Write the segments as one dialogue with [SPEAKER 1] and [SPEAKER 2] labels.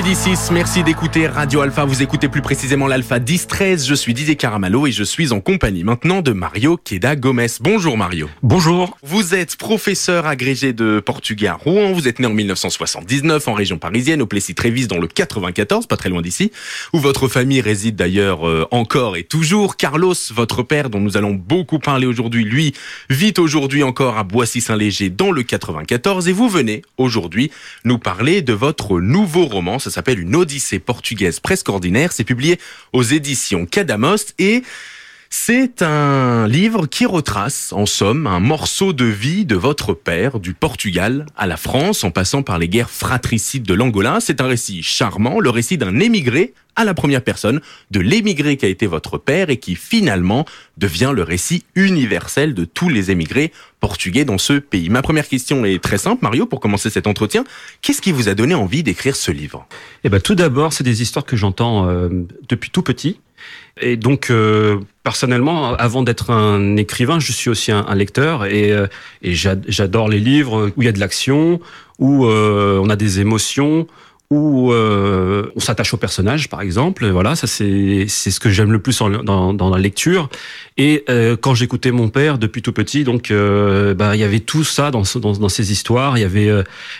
[SPEAKER 1] midi 6, merci d'écouter Radio Alpha. Vous écoutez plus précisément l'Alpha 10-13. Je suis Didier Caramalo et je suis en compagnie maintenant de Mario Queda Gomes. Bonjour Mario.
[SPEAKER 2] Bonjour.
[SPEAKER 1] Vous êtes professeur agrégé de portugais à Rouen. Vous êtes né en 1979 en région parisienne, au Plessis-Trévise dans le 94, pas très loin d'ici, où votre famille réside d'ailleurs encore et toujours. Carlos, votre père, dont nous allons beaucoup parler aujourd'hui, lui, vit aujourd'hui encore à Boissy-Saint-Léger dans le 94. Et vous venez aujourd'hui nous parler de votre nouveau roman. Ça s'appelle Une Odyssée portugaise presque ordinaire. C'est publié aux éditions Cadamost et c'est un livre qui retrace, en somme, un morceau de vie de votre père, du Portugal à la France, en passant par les guerres fratricides de l'Angola. C'est un récit charmant, le récit d'un émigré à la première personne, de l'émigré qui a été votre père et qui finalement devient le récit universel de tous les émigrés portugais dans ce pays. Ma première question est très simple, Mario, pour commencer cet entretien. Qu'est-ce qui vous a donné envie d'écrire ce livre ?
[SPEAKER 2] Tout d'abord, c'est des histoires que j'entends depuis tout petit. Et donc, personnellement, avant d'être un écrivain, je suis aussi un lecteur et j'adore les livres où il y a de l'action, où on a des émotions, où on s'attache au personnage, par exemple. Voilà, ça c'est ce que j'aime le plus dans la lecture. Et quand j'écoutais mon père depuis tout petit, donc il y avait tout ça dans ces histoires. Il y avait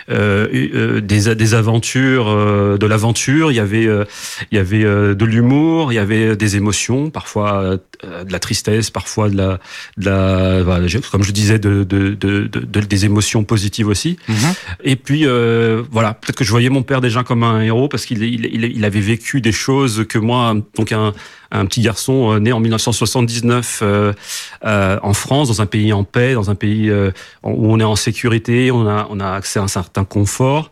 [SPEAKER 2] des aventures, de l'aventure. Il y avait de l'humour. Il y avait des émotions, parfois de la tristesse, parfois comme je disais, des émotions positives aussi. Mm-hmm. Et puis peut-être que je voyais mon père déjà comme un héros parce qu'il avait vécu des choses que moi, donc un petit garçon né en 1979 en France, dans un pays en paix, dans un pays où on est en sécurité, on a accès à un certain confort.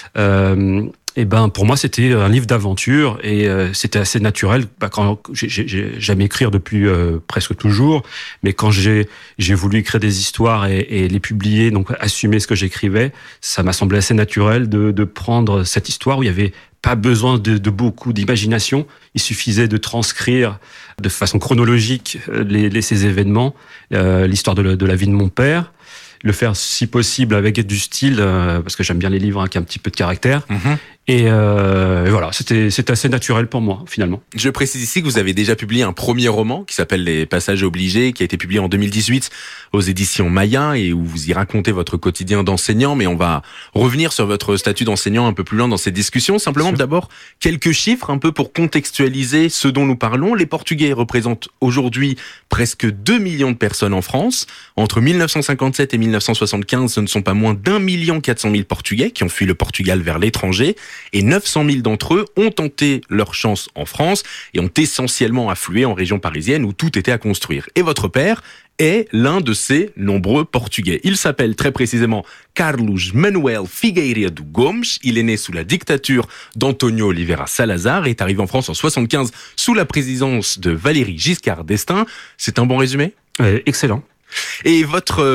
[SPEAKER 2] Pour moi, c'était un livre d'aventure et c'était assez naturel. Quand j'aime écrire depuis presque toujours, mais quand j'ai voulu écrire des histoires et les publier, donc assumer ce que j'écrivais, ça m'a semblé assez naturel de prendre cette histoire où il y avait pas besoin de beaucoup d'imagination. Il suffisait de transcrire de façon chronologique ces événements, l'histoire de la vie de mon père, le faire si possible avec du style, parce que j'aime bien les livres qui ont un petit peu de caractère. Mm-hmm. Et voilà, c'était assez naturel pour moi, finalement.
[SPEAKER 1] Je précise ici que vous avez déjà publié un premier roman qui s'appelle Les Passages obligés, qui a été publié en 2018 aux éditions Maya et où vous y racontez votre quotidien d'enseignant. Mais on va revenir sur votre statut d'enseignant un peu plus loin dans cette discussion. Simplement, d'abord, quelques chiffres un peu pour contextualiser ce dont nous parlons. Les Portugais représentent aujourd'hui presque 2 millions de personnes en France. Entre 1957 et 1975, ce ne sont pas moins d'1 400 000 Portugais qui ont fui le Portugal vers l'étranger. Et 900 000 d'entre eux ont tenté leur chance en France et ont essentiellement afflué en région parisienne où tout était à construire. Et votre père est l'un de ces nombreux Portugais. Il s'appelle très précisément Carlos Manuel Figueiredo Gomes. Il est né sous la dictature d'Antonio Oliveira Salazar et est arrivé en France en 1975 sous la présidence de Valéry Giscard d'Estaing. C'est un bon résumé ?
[SPEAKER 2] Excellent.
[SPEAKER 1] Et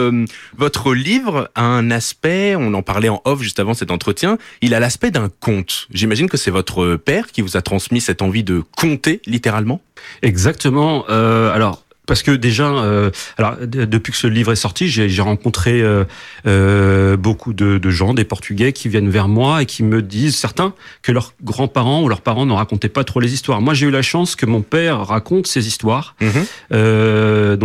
[SPEAKER 1] votre livre a un aspect, on en parlait en off juste avant cet entretien, il a l'aspect d'un conte. J'imagine que c'est votre père qui vous a transmis cette envie de conter, littéralement ?
[SPEAKER 2] Exactement. Parce que déjà, depuis que ce livre est sorti, j'ai rencontré beaucoup de gens, des Portugais, qui viennent vers moi et qui me disent, certains, que leurs grands-parents ou leurs parents ne racontaient pas trop les histoires. Moi, j'ai eu la chance que mon père raconte ces histoires. Mm-hmm.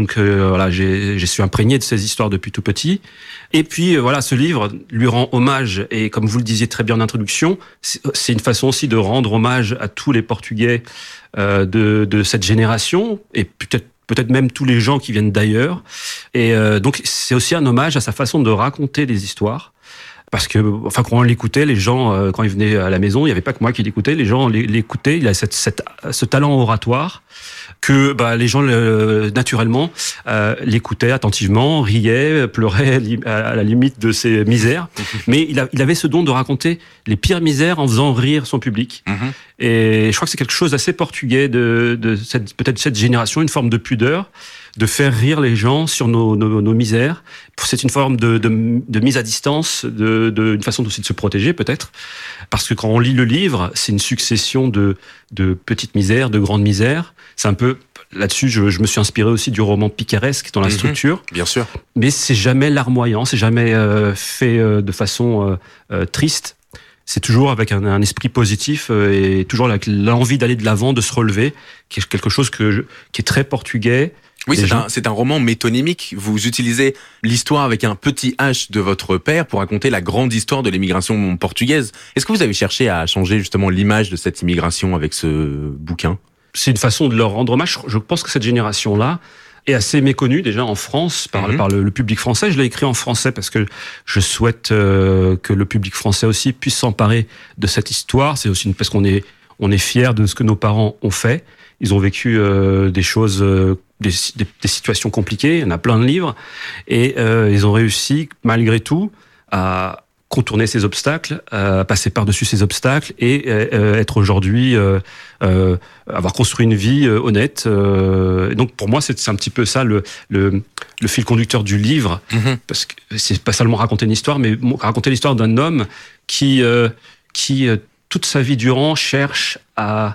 [SPEAKER 2] Je suis imprégné de ces histoires depuis tout petit. Et puis, ce livre lui rend hommage. Et comme vous le disiez très bien en introduction, c'est une façon aussi de rendre hommage à tous les Portugais de cette génération et peut-être même tous les gens qui viennent d'ailleurs. Et donc, c'est aussi un hommage à sa façon de raconter des histoires. Parce que, quand on l'écoutait, les gens, quand ils venaient à la maison, il n'y avait pas que moi qui l'écoutais, les gens l'écoutaient. Il a ce talent oratoire que les gens, naturellement, l'écoutaient attentivement, riaient, pleuraient à la limite de ses misères. Mais il avait ce don de raconter les pires misères en faisant rire son public. Mm-hmm. Et je crois que c'est quelque chose d'assez portugais peut-être cette génération, une forme de pudeur, de faire rire les gens sur nos misères. C'est une forme de mise à distance, une façon aussi de se protéger peut-être. Parce que quand on lit le livre, c'est une succession de petites misères, de grandes misères. C'est un peu, là-dessus, je me suis inspiré aussi du roman picaresque dans la structure.
[SPEAKER 1] Bien sûr.
[SPEAKER 2] Mais c'est jamais larmoyant, c'est jamais fait de façon triste. c'est toujours avec un esprit positif et toujours avec l'envie d'aller de l'avant, de se relever, qui est quelque chose qui est très portugais.
[SPEAKER 1] Oui, c'est un roman métonymique. Vous utilisez l'histoire avec un petit H de votre père pour raconter la grande histoire de l'immigration portugaise. Est-ce que vous avez cherché à changer justement l'image de cette immigration avec ce bouquin ?
[SPEAKER 2] C'est une façon de leur rendre hommage. Je pense que cette génération-là est assez méconnue déjà en France par le public français. Je l'ai écrit en français parce que je souhaite que le public français aussi puisse s'emparer de cette histoire. C'est aussi parce qu'on est fiers de ce que nos parents ont fait. Ils ont vécu des choses, des situations compliquées. Il y en a plein de livres. Et ils ont réussi, malgré tout, à contourner ces obstacles, passer par-dessus ces obstacles et être aujourd'hui, avoir construit une vie honnête. Donc pour moi, c'est un petit peu ça le fil conducteur du livre, parce que c'est pas seulement raconter une histoire, mais raconter l'histoire d'un homme qui toute sa vie durant cherche à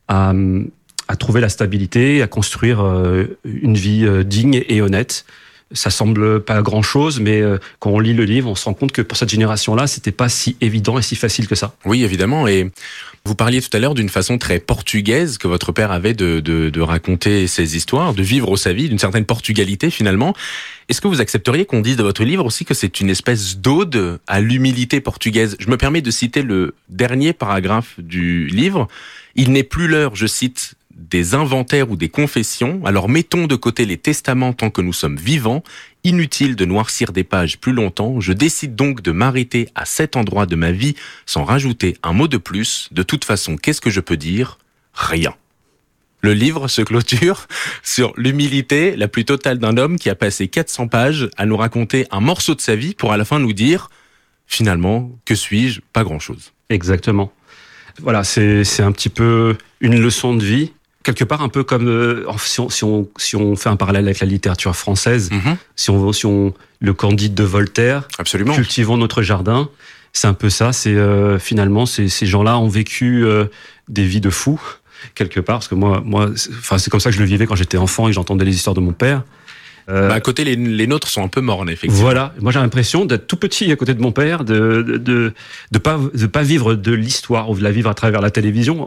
[SPEAKER 2] trouver la stabilité, à construire une vie digne et honnête. Ça semble pas grand-chose, mais quand on lit le livre, on se rend compte que pour cette génération-là, c'était pas si évident et si facile que ça.
[SPEAKER 1] Oui, évidemment. Et vous parliez tout à l'heure d'une façon très portugaise que votre père avait de raconter ses histoires, de vivre sa vie, d'une certaine portugalité finalement. Est-ce que vous accepteriez qu'on dise de votre livre aussi que c'est une espèce d'ode à l'humilité portugaise ? Je me permets de citer le dernier paragraphe du livre. « Il n'est plus l'heure, je cite, des inventaires ou des confessions, alors mettons de côté les testaments tant que nous sommes vivants. Inutile de noircir des pages plus longtemps, je décide donc de m'arrêter à cet endroit de ma vie sans rajouter un mot de plus. De toute façon, qu'est-ce que je peux dire ? Rien. » Le livre se clôture sur l'humilité la plus totale d'un homme qui a passé 400 pages à nous raconter un morceau de sa vie pour à la fin nous dire « Finalement, que suis-je ? Pas grand-chose. »
[SPEAKER 2] Exactement. Voilà, c'est un petit peu une leçon de vie. Quelque part un peu comme si on fait un parallèle avec la littérature française, si on le Candide de Voltaire,
[SPEAKER 1] absolument,
[SPEAKER 2] cultivons notre jardin, c'est un peu ça. C'est finalement ces gens-là ont vécu des vies de fous quelque part, parce que moi, c'est comme ça que je le vivais quand j'étais enfant et que j'entendais les histoires de mon père.
[SPEAKER 1] À côté, les nôtres sont un peu mornes, effectivement.
[SPEAKER 2] Voilà, moi j'ai l'impression d'être tout petit à côté de mon père, de pas vivre de l'histoire ou de la vivre à travers la télévision.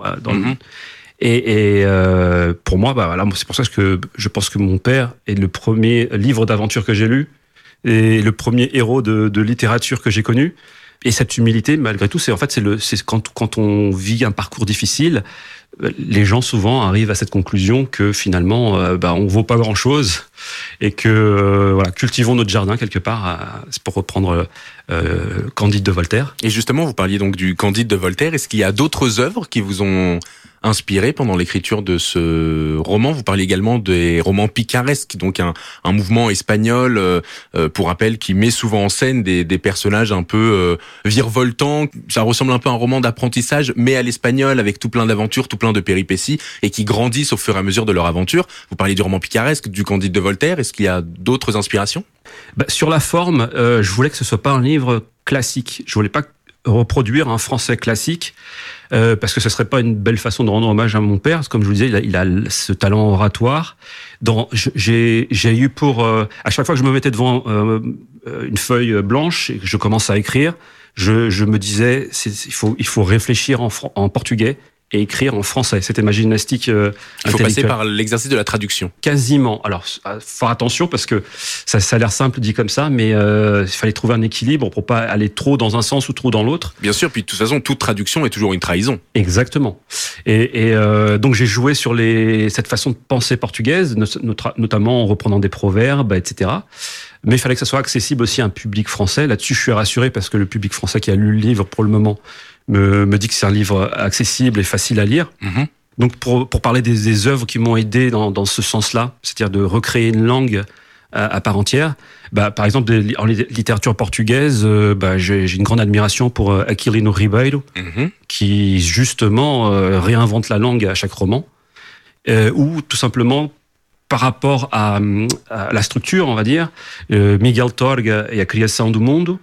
[SPEAKER 2] Et pour moi, voilà, c'est pour ça que je pense que mon père est le premier livre d'aventure que j'ai lu et le premier héros de littérature que j'ai connu. Et cette humilité, malgré tout, c'est quand on vit un parcours difficile, les gens souvent arrivent à cette conclusion que finalement, on vaut pas grand-chose et que voilà, cultivons notre jardin quelque part. C'est pour reprendre Candide de Voltaire.
[SPEAKER 1] Et justement, vous parliez donc du Candide de Voltaire. Est-ce qu'il y a d'autres œuvres qui vous ont inspiré pendant l'écriture de ce roman? Vous parlez également des romans picaresques, donc un mouvement espagnol, pour rappel, qui met souvent en scène des personnages un peu virevoltants. Ça ressemble un peu à un roman d'apprentissage, mais à l'espagnol, avec tout plein d'aventures, tout plein de péripéties, et qui grandissent au fur et à mesure de leur aventure. Vous parliez du roman picaresque, du Candide de Voltaire. Est-ce qu'il y a d'autres inspirations?
[SPEAKER 2] Sur la forme, je voulais que ce soit pas un livre classique. Je voulais pas reproduire un français classique, parce que ce serait pas une belle façon de rendre hommage à mon père. Comme je vous disais, il a ce talent oratoire. J'ai eu pour à chaque fois que je me mettais devant une feuille blanche et que je commence à écrire, je me disais il faut réfléchir en portugais et écrire en français. C'était ma gymnastique intellectuelle.
[SPEAKER 1] Il faut passer par l'exercice de la traduction.
[SPEAKER 2] Quasiment. Alors, faire attention parce que ça a l'air simple dit comme ça, mais il fallait trouver un équilibre pour pas aller trop dans un sens ou trop dans l'autre.
[SPEAKER 1] Bien sûr, puis de toute façon, toute traduction est toujours une trahison.
[SPEAKER 2] Exactement. Et donc j'ai joué sur cette façon de penser portugaise, notamment en reprenant des proverbes, etc. Mais il fallait que ça soit accessible aussi à un public français. Là-dessus, je suis rassuré parce que le public français qui a lu le livre pour le moment me dit que c'est un livre accessible et facile à lire. Donc pour parler des œuvres qui m'ont aidé dans ce sens-là, c'est-à-dire de recréer une langue à part entière, par exemple en littérature portugaise, j'ai une grande admiration pour Aquilino Ribeiro, qui justement réinvente la langue à chaque roman, ou tout simplement par rapport à la structure, on va dire, Miguel Torga et A Criação do Mundo,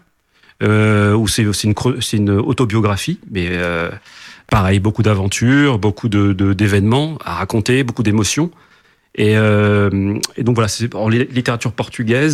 [SPEAKER 2] où c'est une autobiographie, mais pareil, beaucoup d'aventures, beaucoup d'événements à raconter, beaucoup d'émotions. Et donc voilà, en littérature portugaise,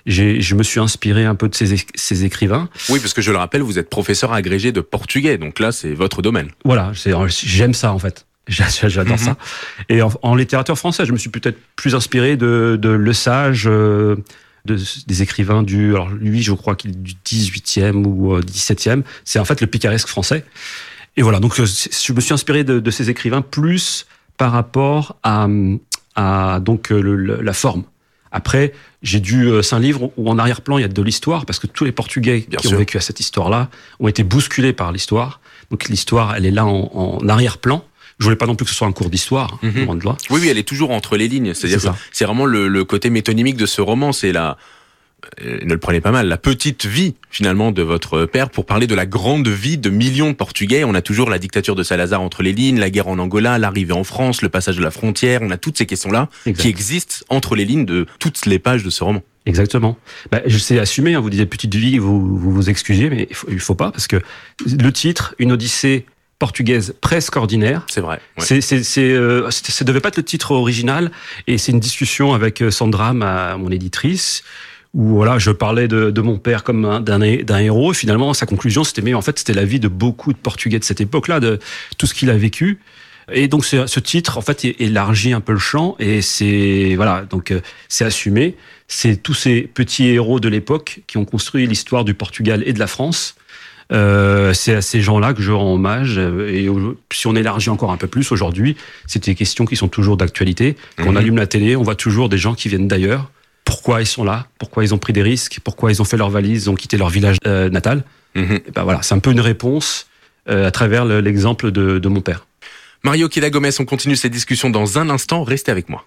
[SPEAKER 2] je me suis inspiré un peu de ces écrivains.
[SPEAKER 1] Oui, parce que je le rappelle, vous êtes professeur agrégé de portugais, donc là, c'est votre domaine.
[SPEAKER 2] Voilà, j'aime ça en fait. J'adore ça. Et en littérature française, je me suis peut-être plus inspiré de Le Sage, des écrivains alors lui, je crois qu'il est du 18e ou 17e. C'est en fait le picaresque français. Et voilà, donc je me suis inspiré de ces écrivains plus par rapport à donc la forme. Après, c'est un livre où en arrière-plan il y a de l'histoire, parce que tous les Portugais qui ont vécu à cette histoire-là ont été bousculés par l'histoire. Donc l'histoire, elle est là en arrière-plan. Je voulais pas non plus que ce soit un cours d'histoire, loin de là.
[SPEAKER 1] Oui, elle est toujours entre les lignes. C'est-à-dire que c'est vraiment le côté métonymique de ce roman. C'est ne le prenez pas mal, la petite vie finalement de votre père pour parler de la grande vie de millions de Portugais. On a toujours la dictature de Salazar entre les lignes, la guerre en Angola, l'arrivée en France, le passage de la frontière. On a toutes ces questions-là qui existent entre les lignes de toutes les pages de ce roman.
[SPEAKER 2] Exactement. Je sais assumer, vous disiez petite vie, vous excusez, mais il faut pas, parce que le titre, Une Odyssée portugaise presque ordinaire.
[SPEAKER 1] C'est vrai. Ouais.
[SPEAKER 2] Ça devait pas être le titre original, et c'est une discussion avec Sandra, mon éditrice, où voilà, je parlais de mon père comme d'un héros, et finalement sa conclusion c'était la vie de beaucoup de Portugais de cette époque-là, de tout ce qu'il a vécu. Et donc ce titre en fait élargit un peu le champ, et c'est assumé. C'est tous ces petits héros de l'époque qui ont construit l'histoire du Portugal et de la France. C'est à ces gens-là que je rends hommage, et si on élargit encore un peu plus aujourd'hui, c'est des questions qui sont toujours d'actualité. Quand on allume la télé, on voit toujours des gens qui viennent d'ailleurs. Pourquoi ils sont là? Pourquoi ils ont pris des risques? Pourquoi ils ont fait leurs valises, ils ont quitté leur village natal? Et voilà, c'est un peu une réponse à travers l'exemple de mon père.
[SPEAKER 1] Mario Queda-Gomes, on continue cette discussion dans un instant. Restez avec moi.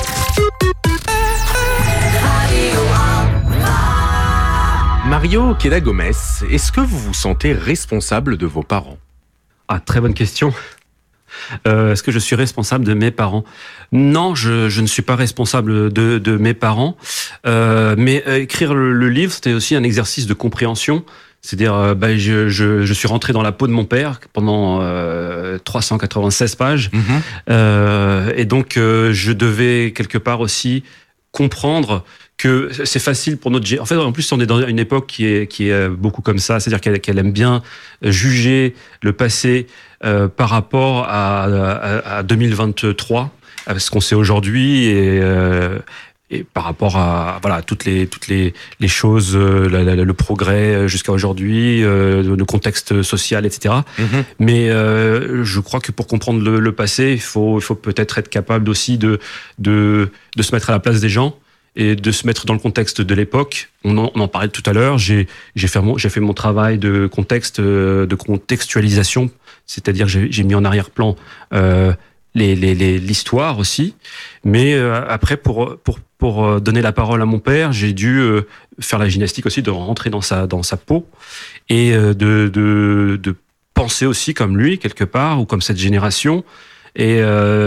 [SPEAKER 1] Mario Queda-Gomes, est-ce que vous vous sentez responsable de vos parents?
[SPEAKER 2] Ah, très bonne question. Est-ce que je suis responsable de mes parents? Non, je ne suis pas responsable de mes parents. Mais écrire le livre, c'était aussi un exercice de compréhension. C'est-à-dire, je suis rentré dans la peau de mon père pendant 396 pages. Et donc, je devais quelque part aussi comprendre que c'est facile pour notre génération. En fait, en plus, on est dans une époque qui est beaucoup comme ça, c'est-à-dire qu'elle aime bien juger le passé par rapport à 2023, à ce qu'on sait aujourd'hui, et par rapport à toutes les choses, le progrès jusqu'à aujourd'hui, le contexte social, etc. Mais je crois que pour comprendre le passé, il faut peut-être être capable aussi de se mettre à la place des gens et de se mettre dans le contexte de l'époque. On en parlait tout à l'heure. J'ai fait mon travail de contextualisation, c'est-à-dire j'ai mis en arrière-plan l'histoire aussi. Mais après, pour donner la parole à mon père, j'ai dû faire la gymnastique aussi, de rentrer dans sa peau et de penser aussi comme lui quelque part, ou comme cette génération. Et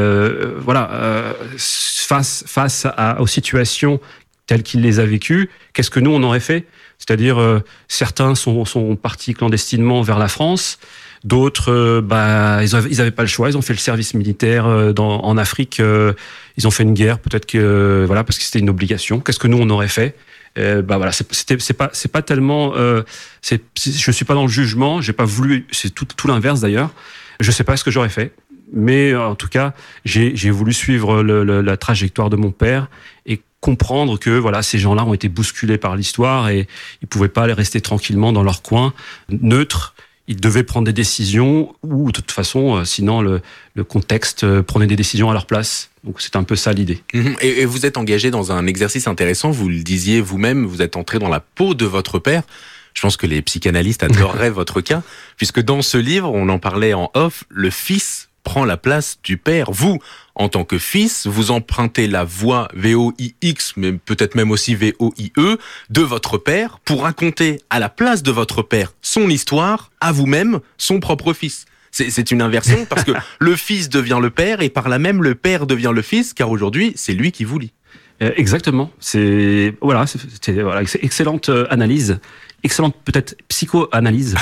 [SPEAKER 2] face aux situations telles qu'il les a vécues, qu'est-ce que nous on aurait fait? C'est-à-dire, certains sont partis clandestinement vers la France, d'autres, ils avaient pas le choix, ils ont fait le service militaire en Afrique, ils ont fait une guerre, peut-être que parce que c'était une obligation. Qu'est-ce que nous on aurait fait? C'est pas tellement. Je suis pas dans le jugement, j'ai pas voulu. C'est tout l'inverse d'ailleurs. Je sais pas ce que j'aurais fait. Mais en tout cas, j'ai voulu suivre la trajectoire de mon père et comprendre que ces gens-là ont été bousculés par l'histoire, et ils pouvaient pas aller rester tranquillement dans leur coin, neutres. Ils devaient prendre des décisions, ou de toute façon, sinon le contexte prenait des décisions à leur place. Donc c'est un peu ça l'idée.
[SPEAKER 1] Et vous êtes engagé dans un exercice intéressant, vous le disiez vous-même, vous êtes entré dans la peau de votre père. Je pense que les psychanalystes adoreraient votre cas, puisque dans ce livre, on en parlait en off, le fils prend la place du père. Vous, en tant que fils, vous empruntez la voix VOIX, mais peut-être même aussi VOIE, de votre père pour raconter à la place de votre père son histoire, à vous-même, son propre fils. C'est une inversion, parce que le fils devient le père, et par là même le père devient le fils, car aujourd'hui, c'est lui qui vous lit.
[SPEAKER 2] Exactement. C'est excellente analyse. excellente peut-être psychoanalyse.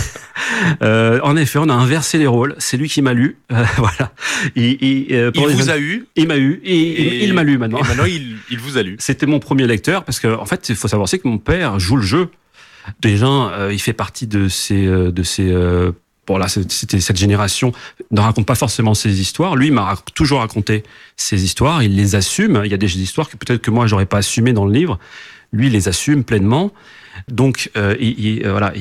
[SPEAKER 2] En effet, on a inversé les rôles. C'est lui qui m'a lu. Voilà.
[SPEAKER 1] Il vous a eu.
[SPEAKER 2] Il m'a eu. Et il m'a lu maintenant.
[SPEAKER 1] Et maintenant, il vous a lu.
[SPEAKER 2] C'était mon premier lecteur parce que, en fait, il faut savoir aussi que mon père joue le jeu. Déjà, il fait partie de ces bon là, c'était cette génération ne raconte pas forcément ses histoires. Lui, il m'a toujours raconté ses histoires. Il les assume. Il y a des histoires que peut-être que moi j'aurais pas assumées dans le livre. Lui, il les assume pleinement. Donc, voilà,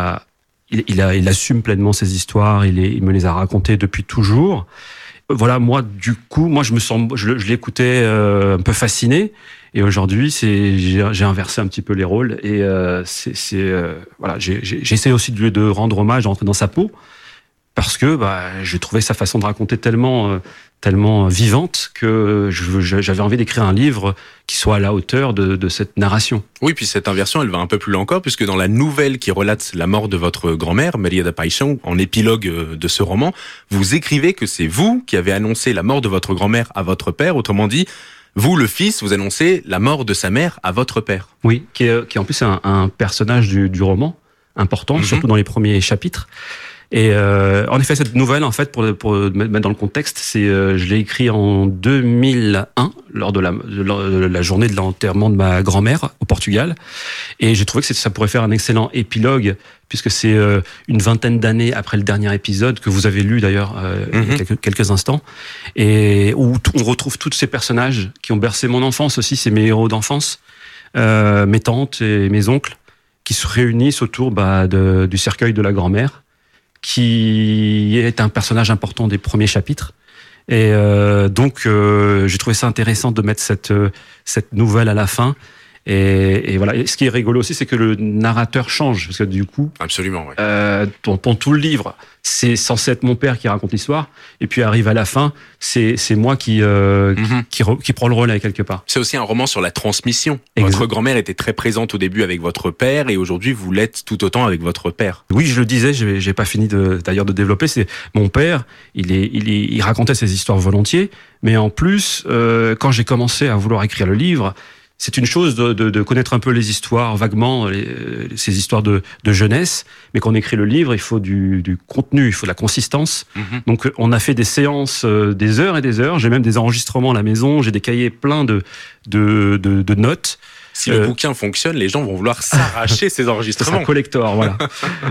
[SPEAKER 2] il assume pleinement ses histoires. Il me les a racontées depuis toujours. Voilà, moi, du coup, je l'écoutais un peu fasciné. Et aujourd'hui, j'ai inversé un petit peu les rôles et voilà, j'essaie aussi de rendre hommage, d'entrer dans sa peau, parce que j'ai trouvé sa façon de raconter tellement vivante que j'avais envie d'écrire un livre qui soit à la hauteur de cette narration.
[SPEAKER 1] Oui, puis cette inversion, elle va un peu plus loin encore, puisque dans la nouvelle qui relate la mort de votre grand-mère, Maria da Paixão, en épilogue de ce roman, vous écrivez que c'est vous qui avez annoncé la mort de votre grand-mère à votre père, autrement dit, vous, le fils, vous annoncez la mort de sa mère à votre père.
[SPEAKER 2] Oui, qui est en plus un personnage du roman, important, surtout dans les premiers chapitres. Et en effet, cette nouvelle, en fait, pour mettre dans le contexte, je l'ai écrit en 2001, lors de la journée de l'enterrement de ma grand-mère au Portugal. Et j'ai trouvé que ça pourrait faire un excellent épilogue, puisque c'est une vingtaine d'années après le dernier épisode, que vous avez lu d'ailleurs il y a quelques instants, et où on retrouve tous ces personnages qui ont bercé mon enfance aussi, c'est mes héros d'enfance, mes tantes et mes oncles, qui se réunissent autour du cercueil de la grand-mère, qui est un personnage important des premiers chapitres. Et donc, j'ai trouvé ça intéressant de mettre cette nouvelle à la fin. Et voilà. Et ce qui est rigolo aussi, c'est que le narrateur change, parce que du coup,
[SPEAKER 1] absolument, ouais.
[SPEAKER 2] Pendant tout le livre, c'est censé être mon père qui raconte l'histoire, et puis arrive à la fin, c'est moi qui prend le relais quelque part.
[SPEAKER 1] C'est aussi un roman sur la transmission. Votre grand-mère était très présente au début avec votre père, et aujourd'hui vous l'êtes tout autant avec votre père.
[SPEAKER 2] Oui, je le disais, j'ai pas fini d'ailleurs de développer. C'est mon père, il racontait ses histoires volontiers, mais en plus, quand j'ai commencé à vouloir écrire le livre, c'est une chose de connaître un peu les histoires vaguement, ces histoires de jeunesse, mais quand on écrit le livre, il faut du contenu, il faut de la consistance. Donc on a fait des séances, des heures et des heures. J'ai même des enregistrements à la maison, j'ai des cahiers pleins de notes.
[SPEAKER 1] Si le bouquin fonctionne, les gens vont vouloir s'arracher ces enregistrements.
[SPEAKER 2] C'est un collector, voilà.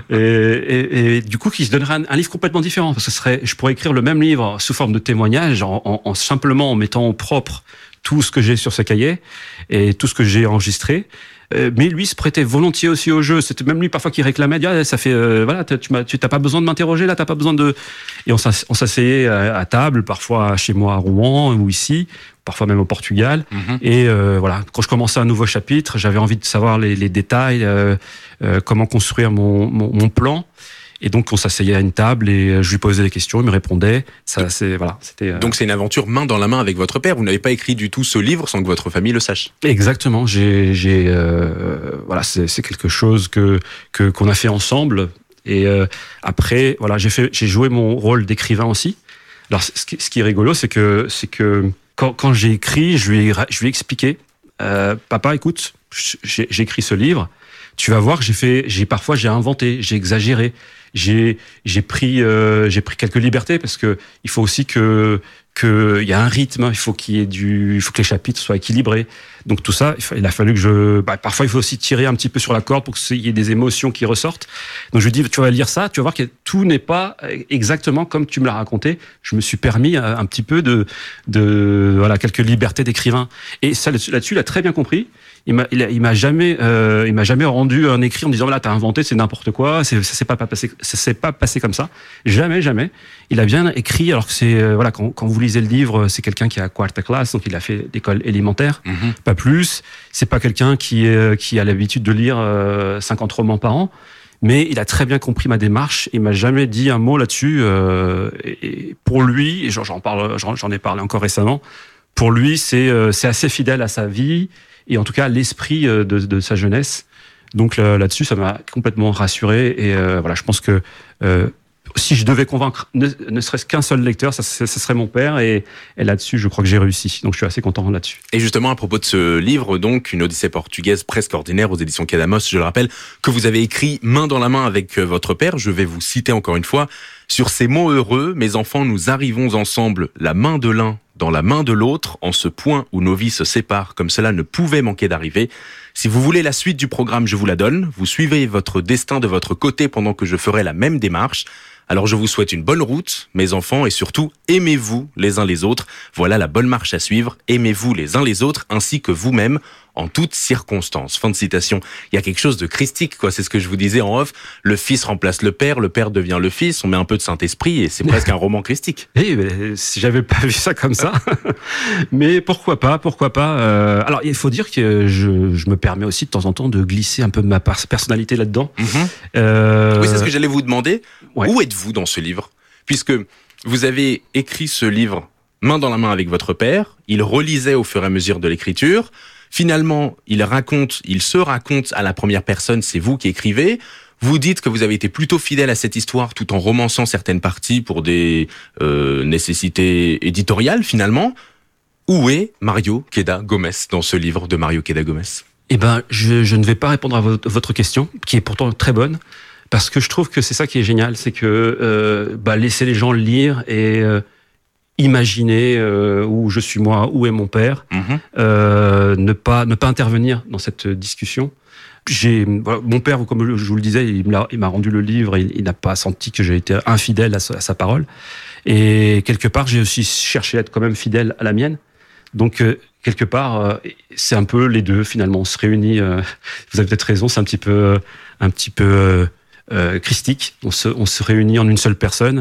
[SPEAKER 2] et du coup, qui se donnerait un livre complètement différent. Parce que je pourrais écrire le même livre sous forme de témoignage, simplement en mettant au propre tout ce que j'ai sur ce cahier et tout ce que j'ai enregistré. Mais lui se prêtait volontiers aussi au jeu. C'était même lui parfois qui réclamait, ça fait voilà, tu t'as pas besoin de m'interroger là, t'as pas besoin de. Et on s'asseyait à table, parfois chez moi à Rouen ou ici, parfois même au Portugal. Et voilà, quand je commençais un nouveau chapitre, j'avais envie de savoir les détails, comment construire mon plan. Et donc on s'asseyait à une table et je lui posais des questions, il me répondait. C'était.
[SPEAKER 1] Donc c'est une aventure main dans la main avec votre père. Vous n'avez pas écrit du tout ce livre sans que votre famille le sache.
[SPEAKER 2] Exactement. Voilà, c'est quelque chose qu'on a fait ensemble. Et après, voilà, j'ai joué mon rôle d'écrivain aussi. Alors ce qui est rigolo, c'est que quand j'ai écrit, je lui ai expliqué, papa, écoute, j'ai écrit ce livre. Tu vas voir que parfois j'ai inventé, j'ai exagéré, j'ai pris quelques libertés parce que il faut aussi qu'il y a un rythme, il faut que les chapitres soient équilibrés. Donc tout ça, il a fallu que parfois il faut aussi tirer un petit peu sur la corde pour qu'il y ait des émotions qui ressortent. Donc je lui dis, tu vas lire ça, tu vas voir que tout n'est pas exactement comme tu me l'as raconté. Je me suis permis un petit peu voilà, quelques libertés d'écrivain. Et ça, là-dessus, il a très bien compris. Il m'a jamais rendu un écrit en disant voilà, t'as inventé, c'est n'importe quoi, ça s'est pas passé comme ça. Jamais. Il a bien écrit, alors que c'est voilà, quand vous lisez le livre, c'est quelqu'un qui a quarta classe, donc il a fait l'école élémentaire, pas plus. C'est pas quelqu'un qui a l'habitude de lire 50 romans par an, mais il a très bien compris ma démarche. Il m'a jamais dit un mot là-dessus. Et pour lui, et j'en ai parlé encore récemment. Pour lui, c'est assez fidèle à sa vie. Et en tout cas à l'esprit de sa jeunesse. Donc là-dessus, ça m'a complètement rassuré. Et voilà, je pense que si je devais convaincre ne serait-ce qu'un seul lecteur, ça serait mon père, et là-dessus, je crois que j'ai réussi. Donc, je suis assez content là-dessus.
[SPEAKER 1] Et justement, à propos de ce livre, donc, Une Odyssée portugaise presque ordinaire aux éditions Cadamos, je le rappelle, que vous avez écrit main dans la main avec votre père. Je vais vous citer encore une fois. Sur ces mots heureux, mes enfants, nous arrivons ensemble, la main de l'un dans la main de l'autre, en ce point où nos vies se séparent, comme cela ne pouvait manquer d'arriver. Si vous voulez la suite du programme, je vous la donne. Vous suivez votre destin de votre côté pendant que je ferai la même démarche. Alors je vous souhaite une bonne route, mes enfants, et surtout, aimez-vous les uns les autres. Voilà la bonne marche à suivre. Aimez-vous les uns les autres, ainsi que vous-même, en toutes circonstances. Fin de citation. Il y a quelque chose de christique, quoi. C'est ce que je vous disais en off. Le fils remplace le père devient le fils. On met un peu de Saint-Esprit et c'est presque un roman christique.
[SPEAKER 2] Eh, si j'avais pas vu ça comme ça. Mais pourquoi pas. Alors, il faut dire que je me permets aussi de temps en temps de glisser un peu de ma personnalité là-dedans.
[SPEAKER 1] Oui, c'est ce que j'allais vous demander. Ouais. Où êtes-vous dans ce livre? Puisque vous avez écrit ce livre main dans la main avec votre père. Il relisait au fur et à mesure de l'écriture. Finalement, il se raconte à la première personne, c'est vous qui écrivez. Vous dites que vous avez été plutôt fidèle à cette histoire tout en romançant certaines parties pour des nécessités éditoriales finalement. Où est Mario Queda Gomes dans ce livre de Mario Queda Gomes?
[SPEAKER 2] Eh ben, je ne vais pas répondre à votre question, qui est pourtant très bonne, parce que je trouve que c'est ça qui est génial, c'est que laisser les gens lire et imaginer où je suis moi, où est mon père, ne pas intervenir dans cette discussion. Mon père, comme je vous le disais, il m'a rendu le livre, il n'a pas senti que j'ai été infidèle à sa parole. Et quelque part, j'ai aussi cherché à être quand même fidèle à la mienne. Donc, quelque part, c'est un peu les deux, finalement. On se réunit, vous avez peut-être raison, c'est un petit peu christique. On se réunit en une seule personne,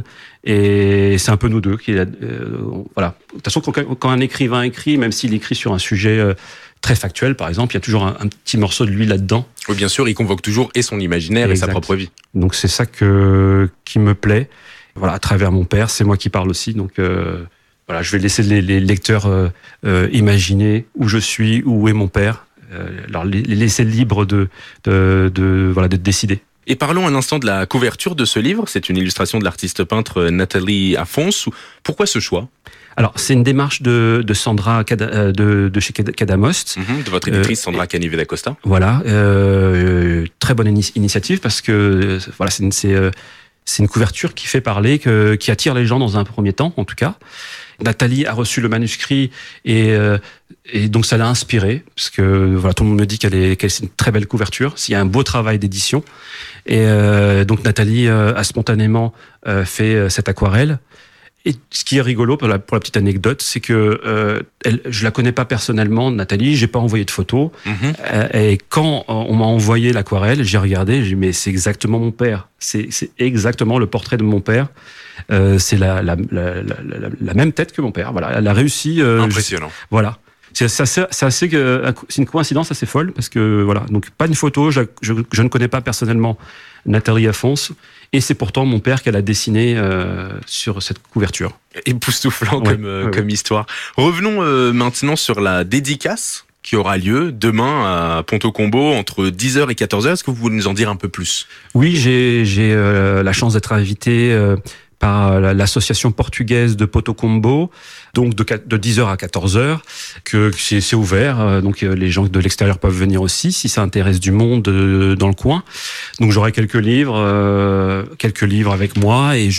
[SPEAKER 2] et c'est un peu nous deux qui voilà. De toute façon, quand un écrivain écrit, même s'il écrit sur un sujet très factuel, par exemple, il y a toujours un petit morceau de lui là-dedans.
[SPEAKER 1] Oui, bien sûr, il convoque toujours et son imaginaire et sa propre vie.
[SPEAKER 2] Donc c'est ça qui me plaît. Voilà, à travers mon père, c'est moi qui parle aussi. Donc voilà, je vais laisser les lecteurs imaginer où je suis, où est mon père. Alors les laisser libres de décider.
[SPEAKER 1] Et parlons un instant de la couverture de ce livre. C'est une illustration de l'artiste peintre Nathalie Afonso. Pourquoi ce choix?
[SPEAKER 2] Alors, c'est une démarche de Sandra de chez Cadamost.
[SPEAKER 1] De votre éditrice Sandra Canive d'Acosta.
[SPEAKER 2] Voilà, très bonne initiative parce que voilà, c'est une couverture qui fait parler, qui attire les gens dans un premier temps, en tout cas. Nathalie a reçu le manuscrit et donc ça l'a inspirée parce que voilà, tout le monde me dit qu'elle c'est une très belle couverture. Il y a un beau travail d'édition et donc Nathalie a spontanément fait cette aquarelle. Et ce qui est rigolo pour la petite anecdote, c'est que je la connais pas personnellement, Nathalie. J'ai pas envoyé de photos. Et quand on m'a envoyé l'aquarelle, j'ai regardé, j'ai dit mais c'est exactement mon père. C'est exactement le portrait de mon père. C'est la même tête que mon père. Voilà, elle a réussi.
[SPEAKER 1] Impressionnant.
[SPEAKER 2] Voilà. C'est une coïncidence assez folle parce que voilà, donc pas une photo. Je ne connais pas personnellement Nathalie Afonso. Et c'est pourtant mon père qu'elle a dessiné sur cette couverture.
[SPEAKER 1] Époustouflant comme histoire. Revenons maintenant sur la dédicace qui aura lieu demain à Ponto Combo entre 10h et 14h. Est-ce que vous voulez nous en dire un peu plus? Oui, j'ai la chance d'être invité par l'association portugaise de Ponto Combo, donc de 10h à 14h, que c'est ouvert, donc les gens de l'extérieur peuvent venir aussi, si ça intéresse du monde dans le coin. Donc j'aurai quelques livres avec moi, et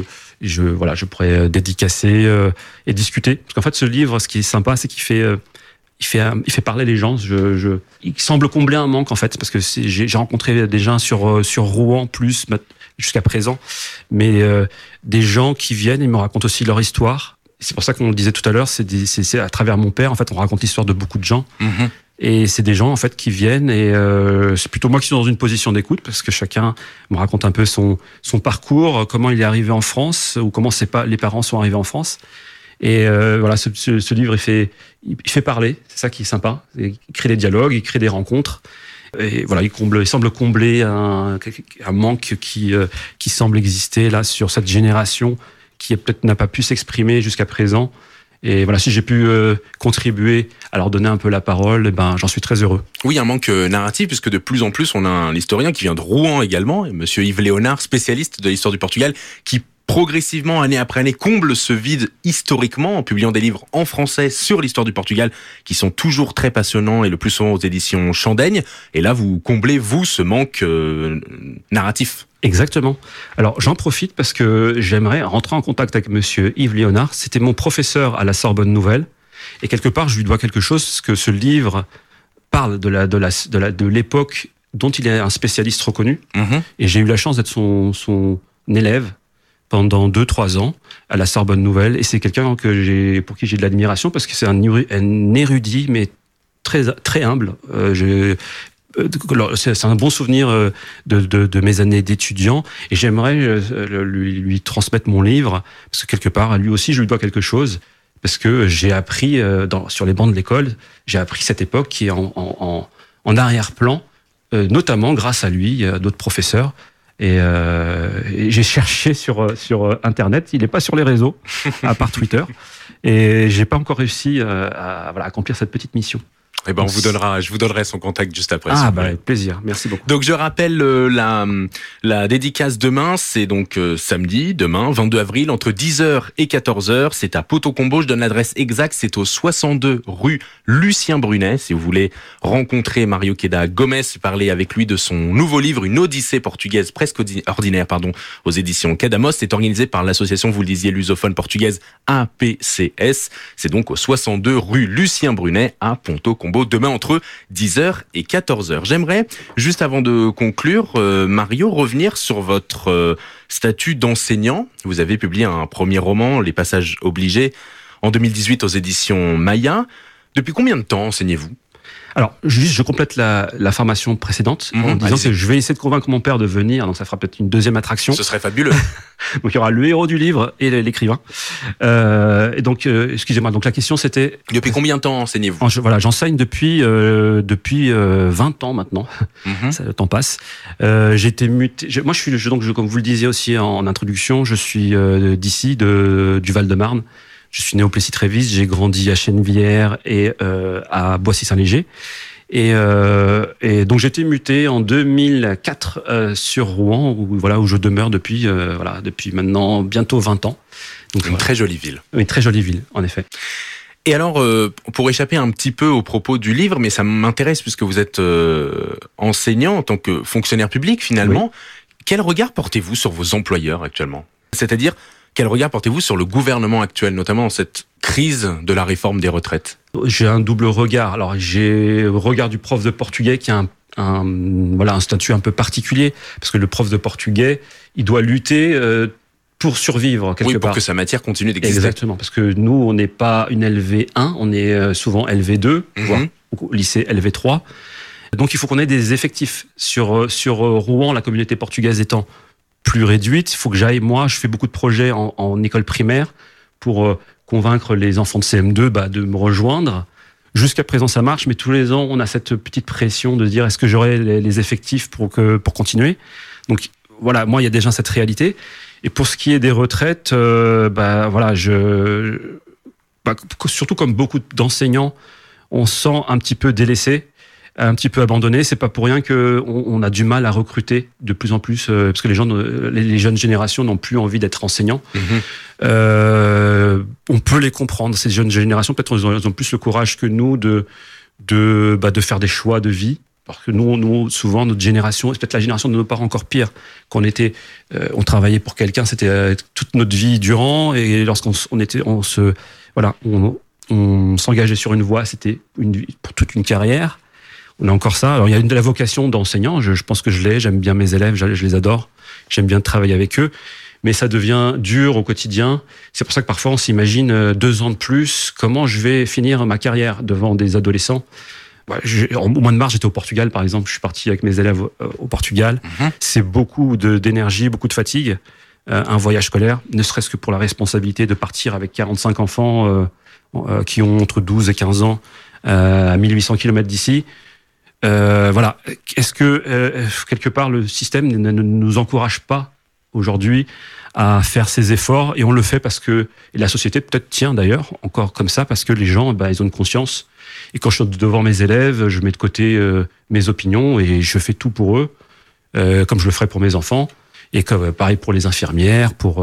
[SPEAKER 1] je pourrais dédicacer et discuter. Parce qu'en fait, ce livre, ce qui est sympa, c'est qu'il fait parler les gens. Il semble combler un manque, en fait, parce que j'ai rencontré des gens sur Rouen plus jusqu'à présent, mais des gens qui viennent, ils me racontent aussi leur histoire. C'est pour ça qu'on le disait tout à l'heure, c'est à travers mon père, en fait, on raconte l'histoire de beaucoup de gens. Et c'est des gens, en fait, qui viennent, et c'est plutôt moi qui suis dans une position d'écoute, parce que chacun me raconte un peu son parcours, comment il est arrivé en France, ou comment les parents sont arrivés en France. Et voilà, ce livre, il fait parler, c'est ça qui est sympa. Il crée des dialogues, il crée des rencontres. Et voilà, il semble combler un manque qui semble exister là sur cette génération qui peut-être n'a pas pu s'exprimer jusqu'à présent.
[SPEAKER 2] Et voilà, si j'ai pu contribuer à leur donner un peu la parole, j'en suis très heureux.
[SPEAKER 1] Oui, un manque narratif, puisque de plus en plus, on a un historien qui vient de Rouen également, monsieur Yves Léonard, spécialiste de l'histoire du Portugal, qui progressivement, année après année, comble ce vide historiquement en publiant des livres en français sur l'histoire du Portugal qui sont toujours très passionnants et le plus souvent aux éditions Chandaigne. Et là, vous comblez, vous, ce manque narratif.
[SPEAKER 2] Exactement. Alors, j'en profite parce que j'aimerais rentrer en contact avec monsieur Yves Léonard. C'était mon professeur à la Sorbonne Nouvelle. Et quelque part, je lui dois quelque chose, parce que ce livre parle de l'époque dont il est un spécialiste reconnu. Et j'ai eu la chance d'être son élève pendant 2-3 ans à la Sorbonne Nouvelle, et c'est quelqu'un pour qui j'ai de l'admiration, parce que c'est un érudit, mais très humble. C'est un bon souvenir de mes années d'étudiant, et j'aimerais lui transmettre mon livre, parce que quelque part, à lui aussi, je lui dois quelque chose, parce que j'ai appris, sur les bancs de l'école, j'ai appris cette époque qui est en arrière-plan, notamment grâce à lui, d'autres professeurs. Et j'ai cherché sur Internet, il n'est pas sur les réseaux, à part Twitter, et j'ai pas encore réussi à accomplir cette petite mission.
[SPEAKER 1] Eh ben, je vous donnerai son contact juste après.
[SPEAKER 2] Ah, avec plaisir. Merci beaucoup.
[SPEAKER 1] Donc, je rappelle la dédicace demain. C'est donc samedi, demain, 22 avril, entre 10h et 14h. C'est à Potocombo. Je donne l'adresse exacte. C'est au 62 rue Lucien Brunet. Si vous voulez rencontrer Mario Queda Gomes, parler avec lui de son nouveau livre, Une Odyssée portugaise presque ordinaire, aux éditions Cadamos. C'est organisé par l'association, vous le disiez, lusophone portugaise APCS. C'est donc au 62 rue Lucien Brunet à Potocombo. Demain entre 10h et 14h. J'aimerais, juste avant de conclure, Mario, revenir sur votre statut d'enseignant. Vous avez publié un premier roman, Les Passages obligés, en 2018 aux éditions Maya. Depuis combien de temps enseignez-vous ?
[SPEAKER 2] Alors, juste, je complète la formation précédente en disant que je vais essayer de convaincre mon père de venir, donc ça fera peut-être une deuxième attraction.
[SPEAKER 1] Ce serait fabuleux.
[SPEAKER 2] Donc, il y aura le héros du livre et l'écrivain. Et donc, excusez-moi, donc la question c'était...
[SPEAKER 1] Depuis combien de temps enseignez-vous ?
[SPEAKER 2] J'enseigne depuis 20 ans maintenant. Ça, le temps passe. J'ai été muté... Moi, comme vous le disiez aussi en introduction, je suis d'ici, du Val-de-Marne. Je suis né au Plessis-Trévis, j'ai grandi à Chennevières et à Boissy-Saint-Léger. Et donc j'ai été muté en 2004 sur Rouen, où je demeure depuis maintenant bientôt 20 ans. Donc,
[SPEAKER 1] une très jolie ville.
[SPEAKER 2] Une très jolie ville, en effet.
[SPEAKER 1] Et alors, pour échapper un petit peu aux propos du livre, mais ça m'intéresse puisque vous êtes enseignant en tant que fonctionnaire public finalement, oui. Quel regard portez-vous sur vos employeurs actuellement ? C'est-à-dire, quel regard portez-vous sur le gouvernement actuel, notamment dans cette crise de la réforme des retraites ?
[SPEAKER 2] J'ai un double regard. Alors, j'ai le regard du prof de portugais qui a un statut un peu particulier, parce que le prof de portugais, il doit lutter pour survivre quelque part.
[SPEAKER 1] Pour que sa matière continue d'exister.
[SPEAKER 2] Exactement, parce que nous, on n'est pas une LV1, on est souvent LV2, voire au lycée LV3. Donc, il faut qu'on ait des effectifs. Sur Rouen, la communauté portugaise étant plus réduite, il faut que j'aille, moi, je fais beaucoup de projets en école primaire pour convaincre les enfants de CM2 de me rejoindre. Jusqu'à présent, ça marche, mais tous les ans, on a cette petite pression de dire est-ce que j'aurai les effectifs pour continuer ? Donc voilà, moi, il y a déjà cette réalité. Et pour ce qui est des retraites, surtout comme beaucoup d'enseignants, on se sent un petit peu délaissé, un petit peu abandonné. C'est pas pour rien qu'on a du mal à recruter de plus en plus, parce que les jeunes générations n'ont plus envie d'être enseignants. On peut les comprendre, ces jeunes générations. Peut-être ils ont plus le courage que nous de faire des choix de vie. Parce que nous, souvent, notre génération, c'est peut-être la génération de nos parents encore pire, on travaillait pour quelqu'un, c'était toute notre vie durant, et lorsqu'on s'engageait sur une voie, c'était pour toute une carrière. On a encore ça. Alors, il y a de la vocation d'enseignant. Je pense que je l'ai. J'aime bien mes élèves. Je les adore. J'aime bien travailler avec eux. Mais ça devient dur au quotidien. C'est pour ça que parfois, on s'imagine 2 ans de plus. Comment je vais finir ma carrière devant des adolescents? Au mois de mars, j'étais au Portugal, par exemple. Je suis parti avec mes élèves au Portugal. C'est beaucoup d'énergie, beaucoup de fatigue. Un voyage scolaire, ne serait-ce que pour la responsabilité de partir avec 45 enfants qui ont entre 12 et 15 ans à 1800 km d'ici. Est-ce que quelque part le système ne nous encourage pas aujourd'hui à faire ces efforts, et on le fait parce que et la société peut-être tient d'ailleurs encore comme ça, parce que les gens, ils ont une conscience. Et quand je suis devant mes élèves, je mets de côté mes opinions et je fais tout pour eux, comme je le ferais pour mes enfants. Et comme pareil pour les infirmières, pour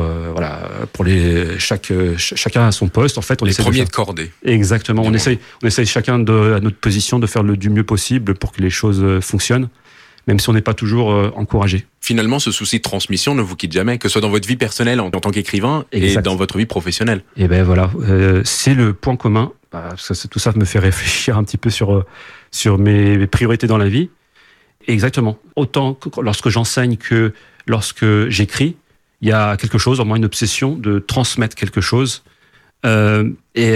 [SPEAKER 2] chacun à son poste. En fait, on
[SPEAKER 1] les
[SPEAKER 2] essaie
[SPEAKER 1] premiers de cordée.
[SPEAKER 2] Exactement. On essaye chacun à notre position de faire du mieux possible pour que les choses fonctionnent, même si on n'est pas toujours encouragé.
[SPEAKER 1] Finalement, ce souci de transmission ne vous quitte jamais, que ce soit dans votre vie personnelle en tant qu'écrivain et dans votre vie professionnelle.
[SPEAKER 2] Et voilà, c'est le point commun. Tout ça me fait réfléchir un petit peu sur mes priorités dans la vie. Exactement. Autant lorsque j'enseigne que lorsque j'écris, il y a quelque chose, au moins une obsession de transmettre quelque chose. En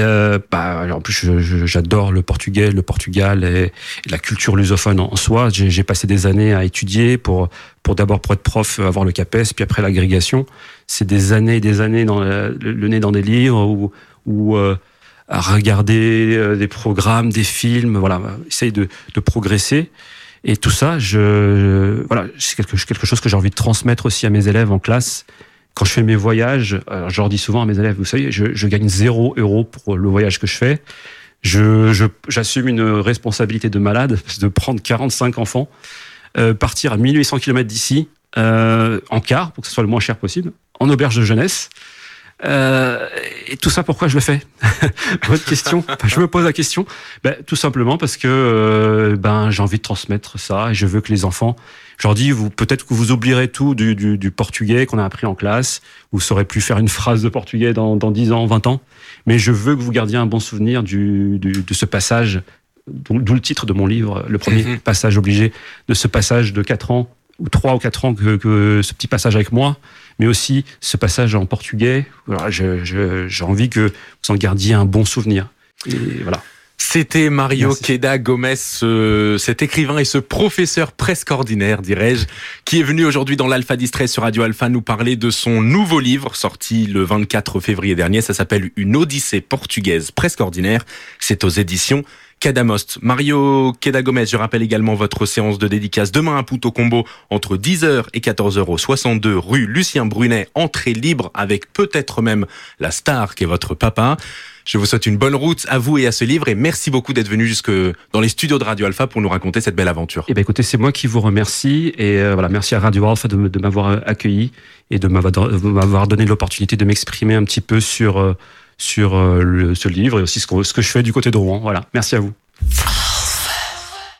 [SPEAKER 2] plus, j'adore le Portugal et la culture lusophone en soi. J'ai passé des années à étudier pour d'abord pour être prof, avoir le CAPES, puis après l'agrégation. C'est des années et des années le nez dans des livres ou à regarder des programmes, des films. Voilà, essaye de progresser. Et tout ça, c'est quelque chose que j'ai envie de transmettre aussi à mes élèves en classe. Quand je fais mes voyages, alors je leur dis souvent à mes élèves, vous savez, je gagne 0 € pour le voyage que je fais. J'assume une responsabilité de malade, de prendre 45 enfants, partir à 1800 km d'ici, en car, pour que ce soit le moins cher possible, en auberge de jeunesse. Et tout ça, pourquoi je le fais? Votre question. Je me pose la question. Tout simplement parce que j'ai envie de transmettre ça et je veux que les enfants. Je leur dis, peut-être que vous oublierez tout du portugais qu'on a appris en classe. Vous saurez plus faire une phrase de portugais dans 10 ans, 20 ans. Mais je veux que vous gardiez un bon souvenir de ce passage, d'où le titre de mon livre, le premier passage obligé, de ce passage de 4 ans, ou 3 ou 4 ans que ce petit passage avec moi, mais aussi ce passage en portugais. Voilà, j'ai envie que vous en gardiez un bon souvenir. Et voilà.
[SPEAKER 1] C'était Mario Queda Gomes, cet écrivain et ce professeur presque ordinaire, dirais-je, qui est venu aujourd'hui dans l'Alpha Distress sur Radio Alpha nous parler de son nouveau livre, sorti le 24 février dernier. Ça s'appelle Une Odyssée portugaise presque ordinaire. C'est aux éditions Cadamost. Mario Queda Gomes, je rappelle également votre séance de dédicace demain à Puto Combo entre 10h et 14h au 62 rue Lucien Brunet, entrée libre avec peut-être même la star qui est votre papa. Je vous souhaite une bonne route à vous et à ce livre et merci beaucoup d'être venu jusque dans les studios de Radio Alpha pour nous raconter cette belle aventure.
[SPEAKER 2] Écoutez, c'est moi qui vous remercie et merci à Radio Alpha de m'avoir accueilli et de m'avoir donné l'opportunité de m'exprimer un petit peu sur ce livre et aussi ce que je fais du côté de Rouen. Voilà, merci à vous.